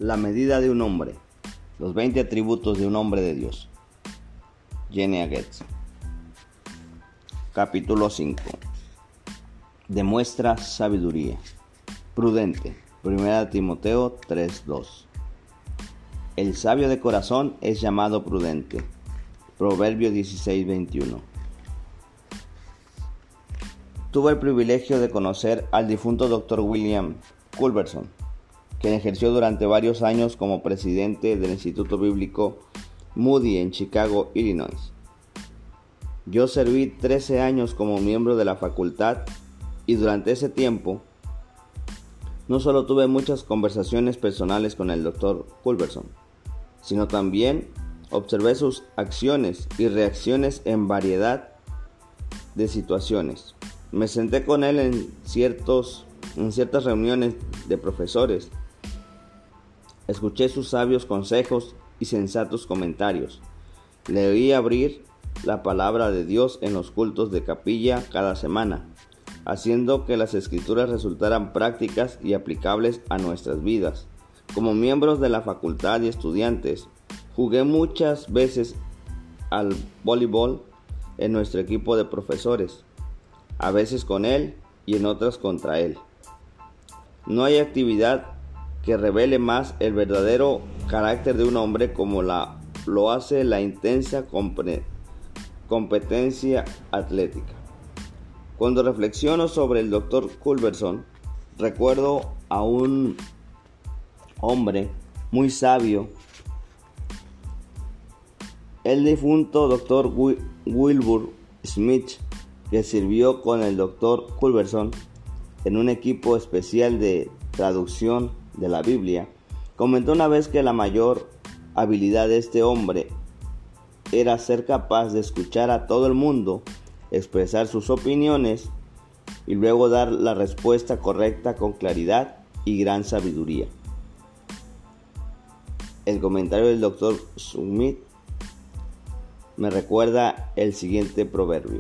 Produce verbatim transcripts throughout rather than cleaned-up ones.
La medida de un hombre. Los veinte atributos de un hombre de Dios. Genia Getz. Capítulo cinco. Demuestra sabiduría. Prudente. Primera Timoteo tres dos. El sabio de corazón es llamado prudente. Proverbios dieciséis veintiuno. Tuve el privilegio de conocer al difunto doctor William Culberson, quien ejerció durante varios años como presidente del Instituto Bíblico Moody en Chicago, Illinois. Yo serví trece años como miembro de la facultad y durante ese tiempo no solo tuve muchas conversaciones personales con el doctor Culberson, sino también observé sus acciones y reacciones en variedad de situaciones. Me senté con él en, ciertos, en ciertas reuniones de profesores. Escuché sus sabios consejos y sensatos comentarios. Le oí abrir la palabra de Dios en los cultos de capilla cada semana, haciendo que las escrituras resultaran prácticas y aplicables a nuestras vidas. Como miembros de la facultad y estudiantes, jugué muchas veces al voleibol en nuestro equipo de profesores, a veces con él y en otras contra él. No hay actividad que revele más el verdadero carácter de un hombre como la, lo hace la intensa compre, competencia atlética. Cuando reflexiono sobre el doctor Culberson, recuerdo a un hombre muy sabio, el difunto doctor Wilbur Smith, que sirvió con el doctor Culberson en un equipo especial de traducción de la Biblia. Comentó una vez que la mayor habilidad de este hombre era ser capaz de escuchar a todo el mundo, expresar sus opiniones y luego dar la respuesta correcta con claridad y gran sabiduría. El comentario del doctor Smith me recuerda el siguiente proverbio: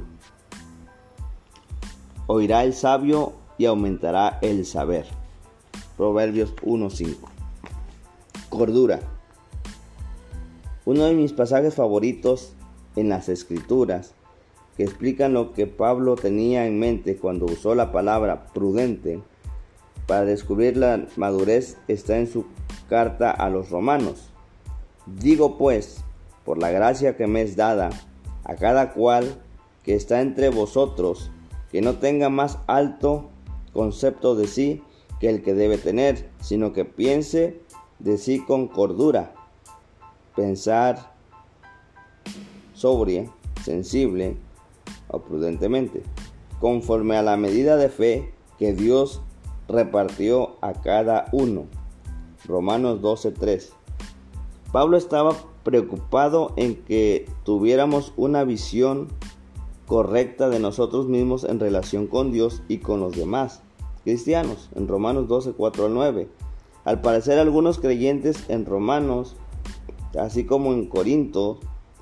oirá el sabio y aumentará el saber. Proverbios uno cinco. Cordura. Uno de mis pasajes favoritos en las Escrituras que explican lo que Pablo tenía en mente cuando usó la palabra prudente para descubrir la madurez está en su carta a los romanos. Digo pues, por la gracia que me es dada, a cada cual que está entre vosotros, que no tenga más alto concepto de sí que el que debe tener, sino que piense de sí con cordura, pensar sobria, sensible o prudentemente, conforme a la medida de fe que Dios repartió a cada uno. Romanos doce tres. Pablo estaba preocupado en que tuviéramos una visión correcta de nosotros mismos en relación con Dios y con los demás cristianos, en Romanos doce cuatro al nueve. Al parecer, algunos creyentes en Romanos, así como en Corinto,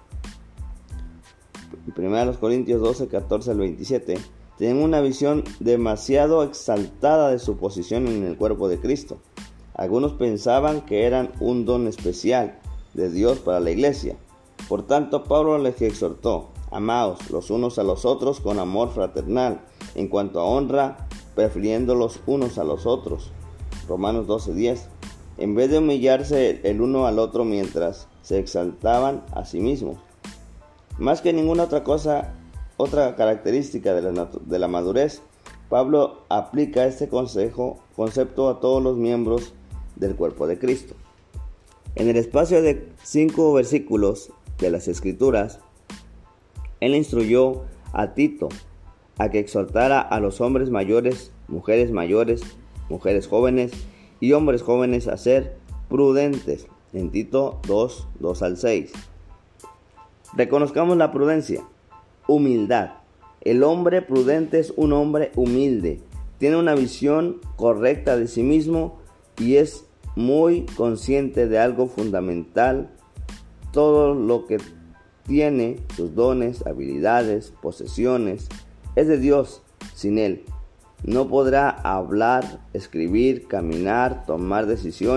primera Corintios doce catorce al veintisiete, tienen una visión demasiado exaltada de su posición en el cuerpo de Cristo. Algunos pensaban que eran un don especial de Dios para la iglesia. Por tanto, Pablo les exhortó: amaos los unos a los otros con amor fraternal, en cuanto a honra, prefiriendo los unos a los otros. Romanos doce diez. En vez de humillarse el uno al otro mientras se exaltaban a sí mismos. Más que ninguna otra cosa, otra característica de la, de la madurez, Pablo aplica este consejo, concepto a todos los miembros del cuerpo de Cristo. En el espacio de cinco versículos de las Escrituras, él instruyó a Tito a que exhortara a los hombres mayores, mujeres mayores, mujeres jóvenes y hombres jóvenes a ser prudentes, en Tito dos, dos al seis. Reconozcamos la prudencia. Humildad. El hombre prudente es un hombre humilde, tiene una visión correcta de sí mismo y es muy consciente de algo fundamental. Todo lo que tiene, sus dones, habilidades, posesiones, es de Dios. Sin Él no podrá hablar, escribir, caminar, tomar decisiones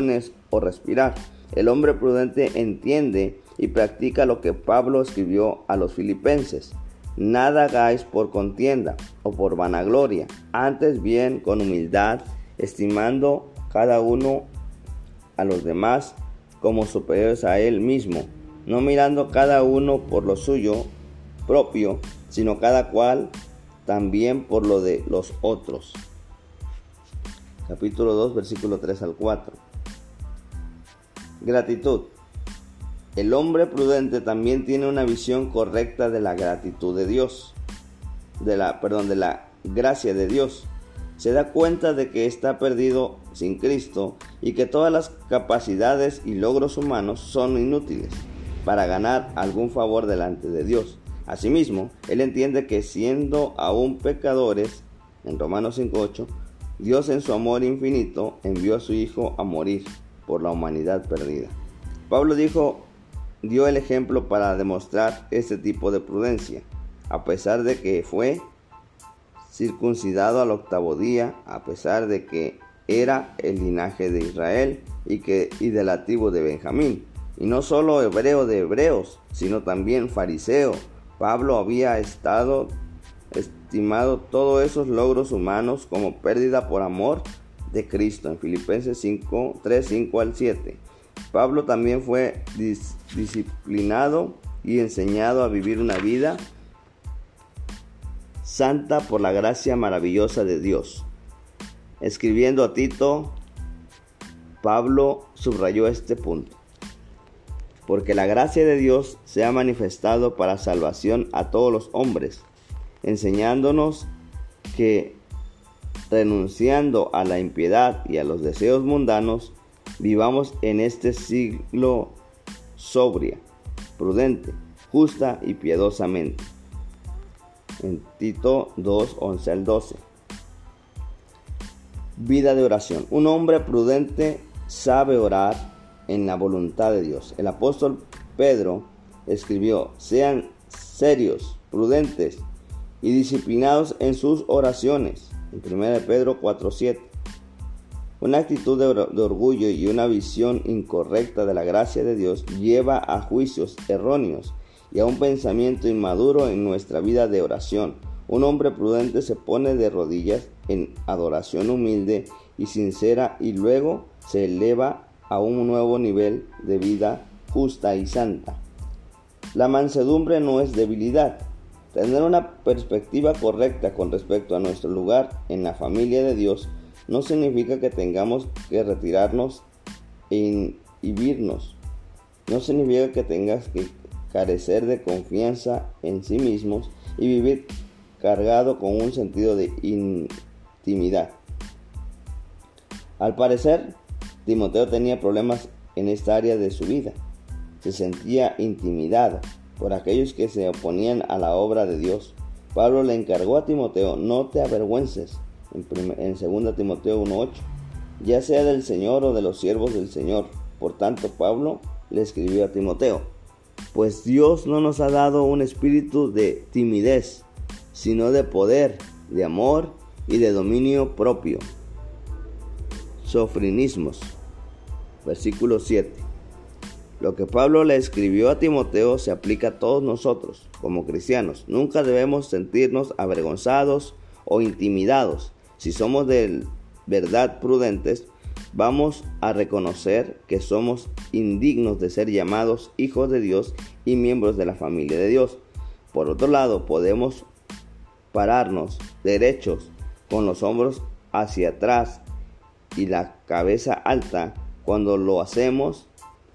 o respirar. El hombre prudente entiende y practica lo que Pablo escribió a los filipenses. Nada hagáis por contienda o por vanagloria, antes bien con humildad, estimando cada uno a los demás como superiores a él mismo, no mirando cada uno por lo suyo propio, sino cada cual también por lo de los otros. Capítulo dos, versículo tres al cuatro. Gratitud. El hombre prudente también tiene una visión correcta de la gratitud de Dios, de la, perdón, de la gracia de Dios. Se da cuenta de que está perdido sin Cristo y que todas las capacidades y logros humanos son inútiles para ganar algún favor delante de Dios. Asimismo, él entiende que siendo aún pecadores, en Romanos cinco ocho, Dios en su amor infinito envió a su Hijo a morir por la humanidad perdida. Pablo dijo, dio el ejemplo para demostrar este tipo de prudencia, a pesar de que fue circuncidado al octavo día, a pesar de que era el linaje de Israel y, que, y de la tribu de Benjamín, y no solo hebreo de hebreos, sino también fariseo. Pablo había estado estimado todos esos logros humanos como pérdida por amor de Cristo, en Filipenses cinco, tres, cinco al siete. Pablo también fue dis- disciplinado y enseñado a vivir una vida santa por la gracia maravillosa de Dios. Escribiendo a Tito, Pablo subrayó este punto: porque la gracia de Dios se ha manifestado para salvación a todos los hombres, enseñándonos que, renunciando a la impiedad y a los deseos mundanos, vivamos en este siglo sobria, prudente, justa y piadosamente. En Tito dos, once al doce. Vida de oración. Un hombre prudente sabe orar en la voluntad de Dios. El apóstol Pedro escribió: sean serios, prudentes y disciplinados en sus oraciones, en primera de Pedro cuatro siete. Una actitud de, or- de orgullo y una visión incorrecta de la gracia de Dios lleva a juicios erróneos y a un pensamiento inmaduro en nuestra vida de oración. Un hombre prudente se pone de rodillas en adoración humilde y sincera y luego se eleva a un nuevo nivel de vida justa y santa. La mansedumbre no es debilidad. Tener una perspectiva correcta con respecto a nuestro lugar en la familia de Dios no significa que tengamos que retirarnos e inhibirnos. No significa que tengas que carecer de confianza en sí mismos y vivir cargado con un sentido de intimidad. Al parecer, Timoteo tenía problemas en esta área de su vida. Se sentía intimidado por aquellos que se oponían a la obra de Dios. Pablo le encargó a Timoteo: no te avergüences, en, en segunda Timoteo uno ocho, ya sea del Señor o de los siervos del Señor. Por tanto, Pablo le escribió a Timoteo: pues Dios no nos ha dado un espíritu de timidez, sino de poder, de amor y de dominio propio. Sofrinismos. Versículo siete. Lo que Pablo le escribió a Timoteo se aplica a todos nosotros como cristianos. Nunca debemos sentirnos avergonzados o intimidados. Si somos de verdad prudentes, vamos a reconocer que somos indignos de ser llamados hijos de Dios y miembros de la familia de Dios. Por otro lado, podemos pararnos derechos con los hombros hacia atrás y la cabeza alta. Cuando lo hacemos,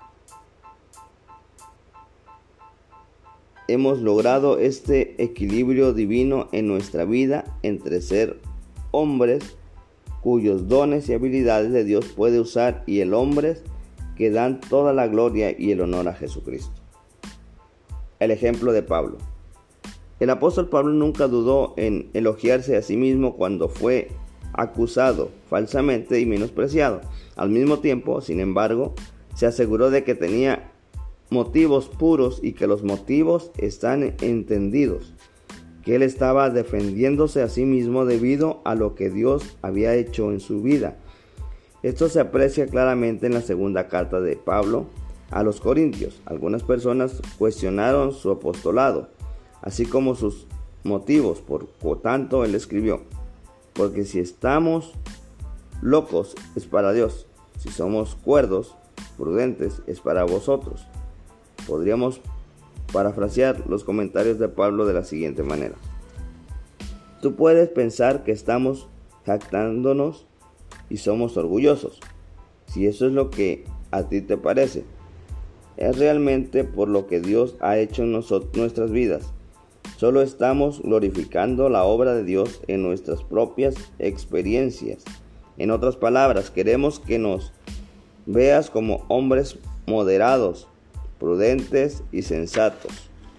hemos logrado este equilibrio divino en nuestra vida entre ser hombres cuyos dones y habilidades de Dios puede usar y el hombre que dan toda la gloria y el honor a Jesucristo. El ejemplo de Pablo. El apóstol Pablo nunca dudó en elogiarse a sí mismo cuando fue acusado falsamente y menospreciado. Al mismo tiempo, sin embargo, se aseguró de que tenía motivos puros y que los motivos están entendidos, que él estaba defendiéndose a sí mismo debido a lo que Dios había hecho en su vida Esto se aprecia claramente en la segunda carta de Pablo a los Corintios. Algunas personas cuestionaron su apostolado, así como sus motivos, por tanto él escribió: porque si estamos locos es para Dios, si somos cuerdos, prudentes es para vosotros. Podríamos parafrasear los comentarios de Pablo de la siguiente manera: tú puedes pensar que estamos jactándonos y somos orgullosos, si eso es lo que a ti te parece. Es realmente por lo que Dios ha hecho en nosotros, nuestras vidas. Solo estamos glorificando la obra de Dios en nuestras propias experiencias. En otras palabras, queremos que nos veas como hombres moderados, prudentes y sensatos.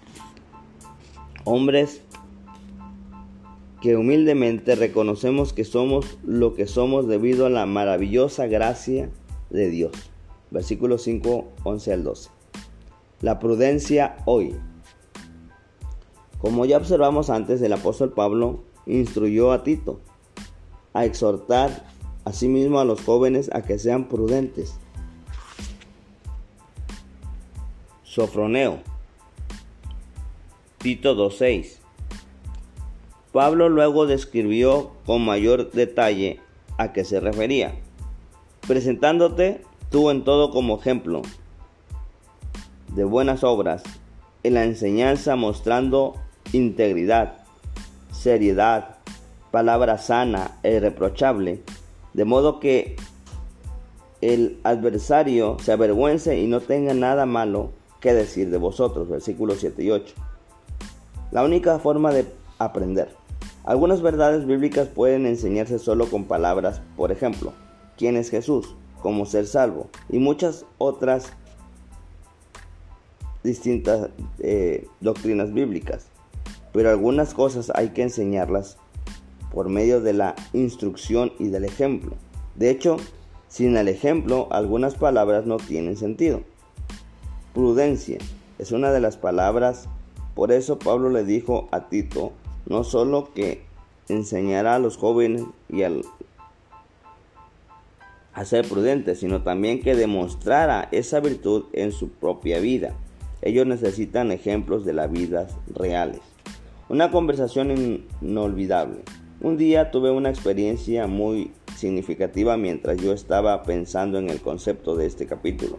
Hombres que humildemente reconocemos que somos lo que somos debido a la maravillosa gracia de Dios. Versículos cinco, once al doce. La prudencia hoy. Como ya observamos antes, el apóstol Pablo instruyó a Tito a exhortar asimismo a los jóvenes a que sean prudentes. Sofroneo. Tito dos seis. Pablo luego describió con mayor detalle a qué se refería, presentándote tú en todo como ejemplo de buenas obras, en la enseñanza mostrando integridad, seriedad, palabra sana e irreprochable, de modo que el adversario se avergüence y no tenga nada malo que decir de vosotros. Versículos siete y ocho. La única forma de aprender. Algunas verdades bíblicas pueden enseñarse solo con palabras, por ejemplo, ¿quién es Jesús?, cómo ser salvo, y muchas otras distintas eh, doctrinas bíblicas. Pero algunas cosas hay que enseñarlas por medio de la instrucción y del ejemplo. De hecho, sin el ejemplo, algunas palabras no tienen sentido. Prudencia es una de las palabras. Por eso Pablo le dijo a Tito no solo que enseñará a los jóvenes y al, a ser prudentes, sino también que demostrara esa virtud en su propia vida. Ellos necesitan ejemplos de las vidas reales. Una conversación inolvidable. Un día tuve una experiencia muy significativa mientras yo estaba pensando en el concepto de este capítulo.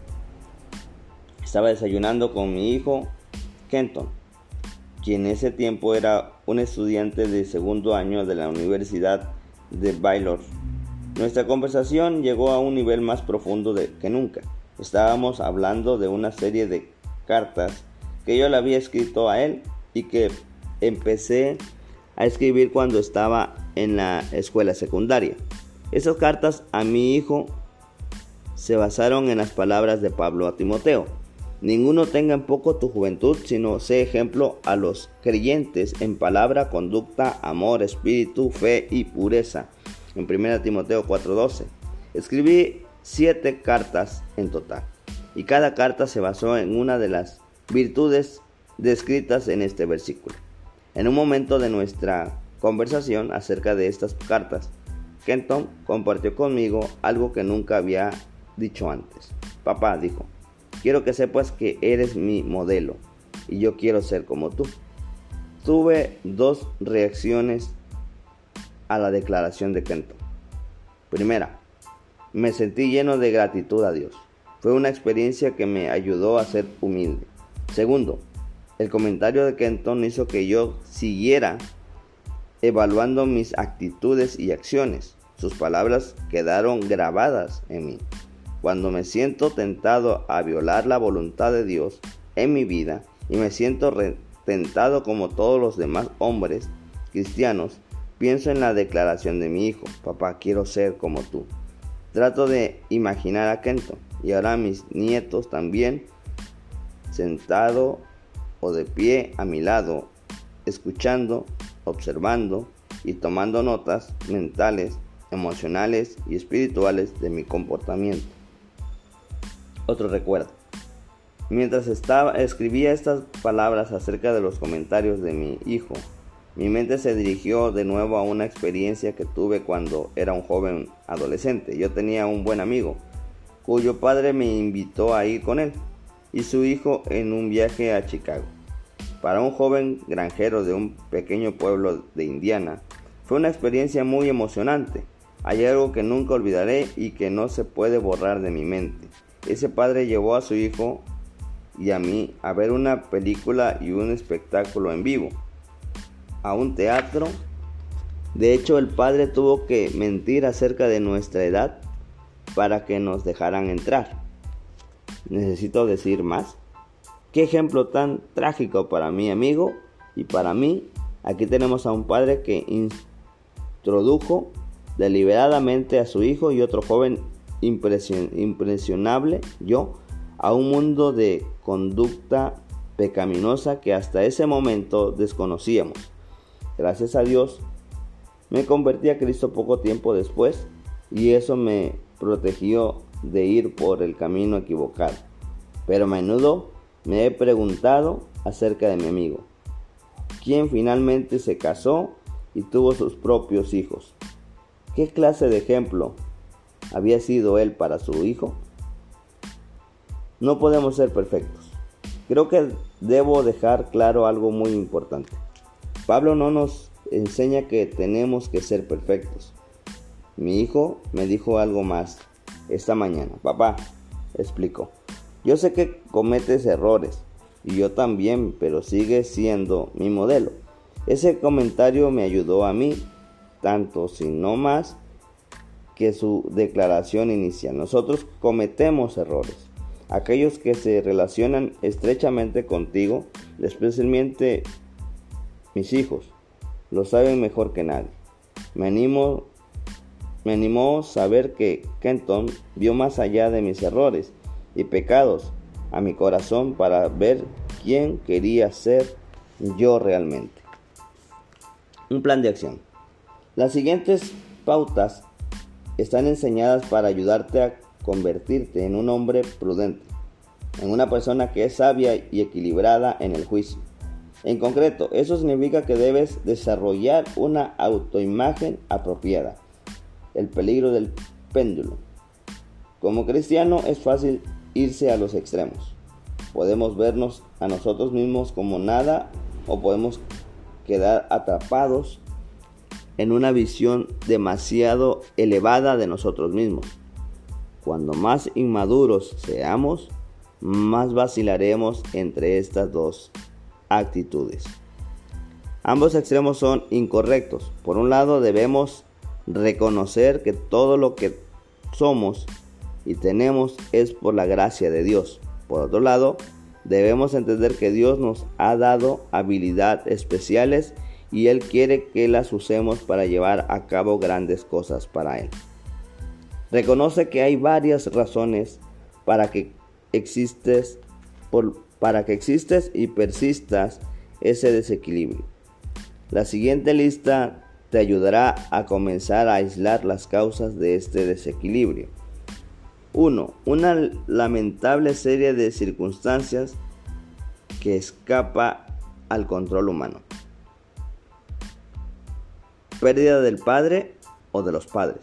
Estaba desayunando con mi hijo Kenton, quien en ese tiempo era un estudiante de segundo año de la Universidad de Baylor. Nuestra conversación llegó a un nivel más profundo de, que nunca. Estábamos hablando de una serie de cartas que yo le había escrito a él y que empecé a escribir cuando estaba en la escuela secundaria. Esas cartas a mi hijo se basaron en las palabras de Pablo a Timoteo: ninguno tenga en poco tu juventud, sino sé ejemplo a los creyentes en palabra, conducta, amor, espíritu, fe y pureza. En primera Timoteo cuatro doce. Escribí siete cartas en total, y cada carta se basó en una de las virtudes descritas en este versículo. En un momento de nuestra conversación acerca de estas cartas, Kenton compartió conmigo algo que nunca había dicho antes. Papá, dijo, quiero que sepas que eres mi modelo y yo quiero ser como tú. Tuve dos reacciones a la declaración de Kenton. Primera, me sentí lleno de gratitud a Dios. Fue una experiencia que me ayudó a ser humilde. Segundo, el comentario de Kenton hizo que yo siguiera evaluando mis actitudes y acciones. Sus palabras quedaron grabadas en mí. Cuando me siento tentado a violar la voluntad de Dios en mi vida y me siento tentado como todos los demás hombres cristianos, pienso en la declaración de mi hijo: papá, quiero ser como tú. Trato de imaginar a Kenton y ahora a mis nietos también sentado o de pie a mi lado, escuchando, observando y tomando notas mentales, emocionales y espirituales de mi comportamiento. Otro recuerdo. Mientras estaba, escribía estas palabras acerca de los comentarios de mi hijo, Mi mente se dirigió de nuevo a una experiencia que tuve cuando era un joven adolescente. Yo tenía un buen amigo, cuyo padre me invitó a ir con él y su hijo en un viaje a Chicago. Para un joven granjero de un pequeño pueblo de Indiana, fue una experiencia muy emocionante. Hay algo que nunca olvidaré y que no se puede borrar de mi mente. Ese padre llevó a su hijo y a mí a ver una película y un espectáculo en vivo, a un teatro. De hecho, el padre tuvo que mentir acerca de nuestra edad para que nos dejaran entrar. ¿Necesito decir más? Qué ejemplo tan trágico para mi amigo y para mí. Aquí tenemos a un padre que introdujo deliberadamente a su hijo y otro joven impresion- impresionable, yo, a un mundo de conducta pecaminosa que hasta ese momento desconocíamos. Gracias a Dios, me convertí a Cristo poco tiempo después y eso me protegió de ir por el camino equivocado. Pero a menudo me he preguntado acerca de mi amigo, quien finalmente se casó y tuvo sus propios hijos. ¿Qué clase de ejemplo había sido él para su hijo? No podemos ser perfectos. Creo que debo dejar claro algo muy importante. Pablo no nos enseña que tenemos que ser perfectos. Mi hijo me dijo algo más esta mañana. Papá, explicó, yo sé que cometes errores y yo también, pero sigues siendo mi modelo. Ese comentario me ayudó a mí tanto, si no más, que su declaración inicial. Nosotros cometemos errores. Aquellos que se relacionan estrechamente contigo, especialmente mis hijos, lo saben mejor que nadie. Me animo, me animó saber que Kenton vio más allá de mis errores y pecados a mi corazón para ver quién quería ser yo realmente. Un plan de acción. Las siguientes pautas están enseñadas para ayudarte a convertirte en un hombre prudente, en una persona que es sabia y equilibrada en el juicio. En concreto, eso significa que debes desarrollar una autoimagen apropiada. El peligro del péndulo. Como cristiano es fácil irse a los extremos. Podemos vernos a nosotros mismos como nada o podemos quedar atrapados en una visión demasiado elevada de nosotros mismos. Cuando más inmaduros seamos, más vacilaremos entre estas dos actitudes. Ambos extremos son incorrectos. Por un lado, debemos reconocer que todo lo que somos y tenemos es por la gracia de Dios. Por otro lado, debemos entender que Dios nos ha dado habilidades especiales y Él quiere que las usemos para llevar a cabo grandes cosas para Él. Reconoce que hay varias razones para que existes, por, para que existes y persistas ese desequilibrio. La siguiente lista te ayudará a comenzar a aislar las causas de este desequilibrio. uno. Una lamentable serie de circunstancias que escapa al control humano. Pérdida del padre o de los padres.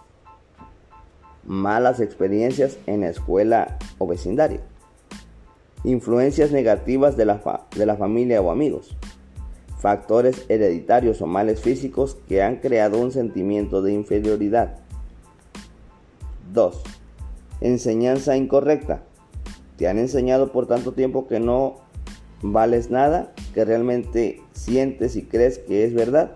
Malas experiencias en la escuela o vecindario. Influencias negativas de la, fa- de la familia o amigos. Factores hereditarios o males físicos que han creado un sentimiento de inferioridad. dos. Enseñanza incorrecta. Te han enseñado por tanto tiempo que no vales nada, que realmente sientes y crees que es verdad.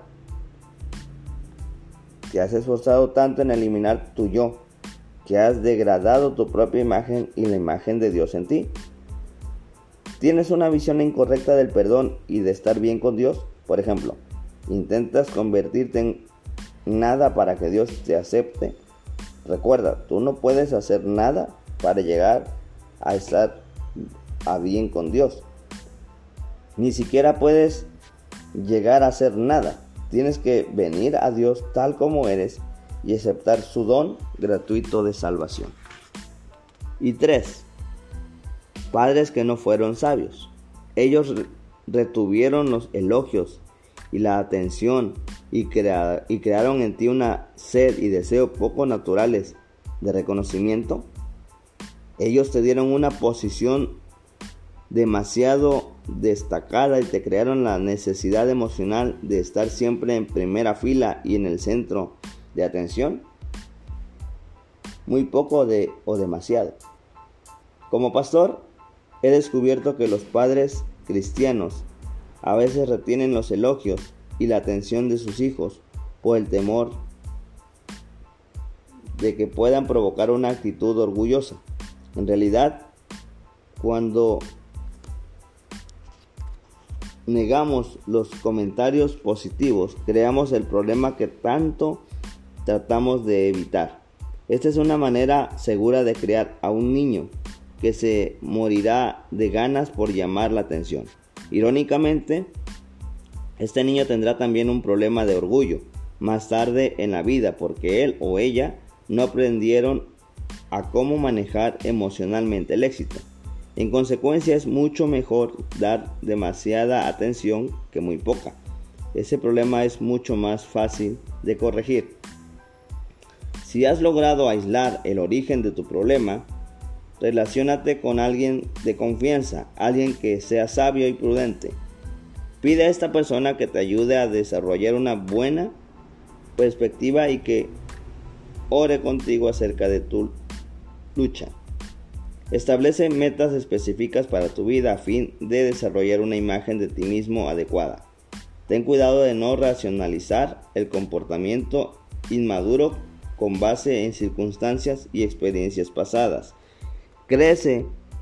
Te has esforzado tanto en eliminar tu yo, que has degradado tu propia imagen y la imagen de Dios en ti. ¿Tienes una visión incorrecta del perdón y de estar bien con Dios? Por ejemplo, ¿intentas convertirte en nada para que Dios te acepte? Recuerda, tú no puedes hacer nada para llegar a estar a bien con Dios. Ni siquiera puedes llegar a hacer nada. Tienes que venir a Dios tal como eres y aceptar su don gratuito de salvación. Y tres. Padres que no fueron sabios. Ellos retuvieron los elogios y la atención y, crea- y crearon en ti una sed y deseo poco naturales de reconocimiento. Ellos te dieron una posición demasiado destacada y te crearon la necesidad emocional de estar siempre en primera fila y en el centro de atención. Muy poco de, o demasiado. Como pastor, he descubierto que los padres cristianos a veces retienen los elogios y la atención de sus hijos por el temor de que puedan provocar una actitud orgullosa. En realidad, cuando negamos los comentarios positivos, creamos el problema que tanto tratamos de evitar. Esta es una manera segura de criar a un niño que se morirá de ganas por llamar la atención. Irónicamente, este niño tendrá también un problema de orgullo más tarde en la vida porque él o ella no aprendieron a cómo manejar emocionalmente el éxito. En consecuencia, es mucho mejor dar demasiada atención que muy poca. Ese problema es mucho más fácil de corregir. Si has logrado aislar el origen de tu problema, relaciónate con alguien de confianza, alguien que sea sabio y prudente. Pide a esta persona que te ayude a desarrollar una buena perspectiva y que ore contigo acerca de tu lucha. Establece metas específicas para tu vida a fin de desarrollar una imagen de ti mismo adecuada. Ten cuidado de no racionalizar el comportamiento inmaduro con base en circunstancias y experiencias pasadas. Crece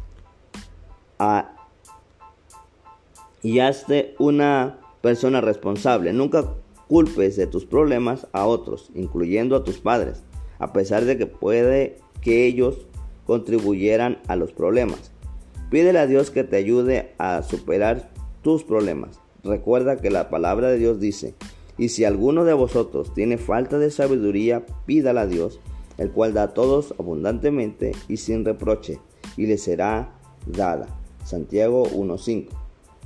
a, y hazte una persona responsable. Nunca culpes de tus problemas a otros, incluyendo a tus padres, a pesar de que puede que ellos contribuyeran a los problemas. Pídele a Dios que te ayude a superar tus problemas. Recuerda que la palabra de Dios dice: y si alguno de vosotros tiene falta de sabiduría, pídala a Dios, el cual da a todos abundantemente y sin reproche, y le será dada. Santiago uno cinco.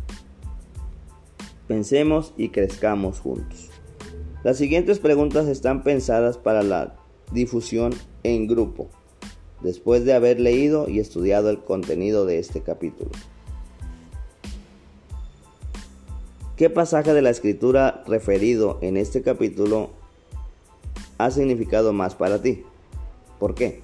Pensemos y crezcamos juntos. Las siguientes preguntas están pensadas para la difusión en grupo, después de haber leído y estudiado el contenido de este capítulo. ¿Qué pasaje de la Escritura referido en este capítulo ha significado más para ti? ¿Por qué?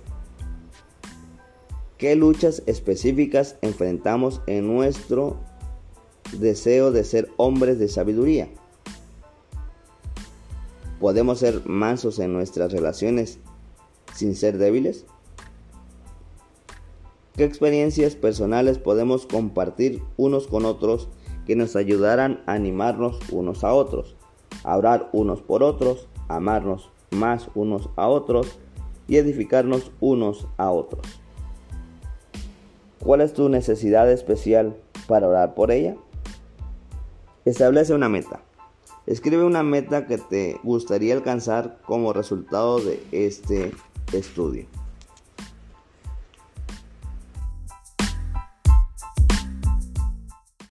¿Qué luchas específicas enfrentamos en nuestro deseo de ser hombres de sabiduría? ¿Podemos ser mansos en nuestras relaciones sin ser débiles? ¿Qué experiencias personales podemos compartir unos con otros que nos ayudarán a animarnos unos a otros, a orar unos por otros, a amarnos más unos a otros y edificarnos unos a otros? ¿Cuál es tu necesidad especial para orar por ella? Establece una meta. Escribe una meta que te gustaría alcanzar como resultado de este estudio.